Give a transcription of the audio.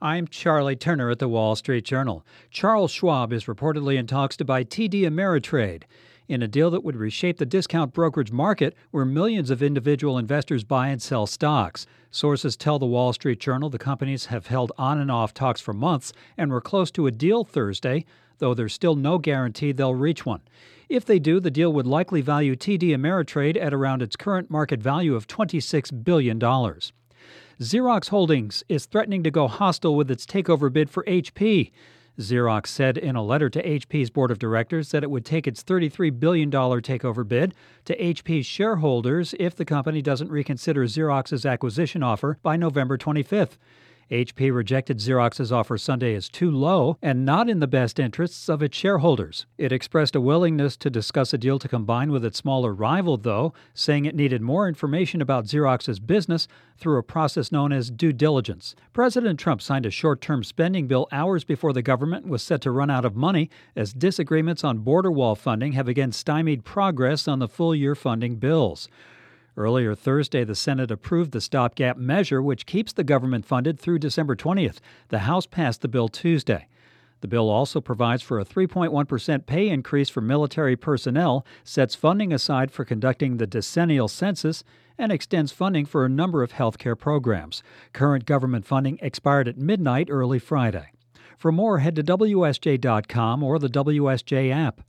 I'm Charlie Turner at the Wall Street Journal. Charles Schwab is reportedly in talks to buy TD Ameritrade in a deal that would reshape the discount brokerage market where millions of individual investors buy and sell stocks. Sources tell the Wall Street Journal the companies have held on and off talks for months and were close to a deal Thursday, though there's still no guarantee they'll reach one. If they do, the deal would likely value TD Ameritrade at around its current market value of $26 billion. Xerox Holdings is threatening to go hostile with its takeover bid for HP. Xerox said in a letter to HP's board of directors that it would take its $33 billion takeover bid to HP's shareholders if the company doesn't reconsider Xerox's acquisition offer by November 25th. HP rejected Xerox's offer Sunday as too low and not in the best interests of its shareholders. It expressed a willingness to discuss a deal to combine with its smaller rival, though, saying it needed more information about Xerox's business through a process known as due diligence. President Trump signed a short-term spending bill hours before the government was set to run out of money, as disagreements on border wall funding have again stymied progress on the full-year funding bills. Earlier Thursday, the Senate approved the stopgap measure, which keeps the government funded through December 20th. The House passed the bill Tuesday. The bill also provides for a 3.1% pay increase for military personnel, sets funding aside for conducting the decennial census, and extends funding for a number of health care programs. Current government funding expired at midnight early Friday. For more, head to WSJ.com or the WSJ app.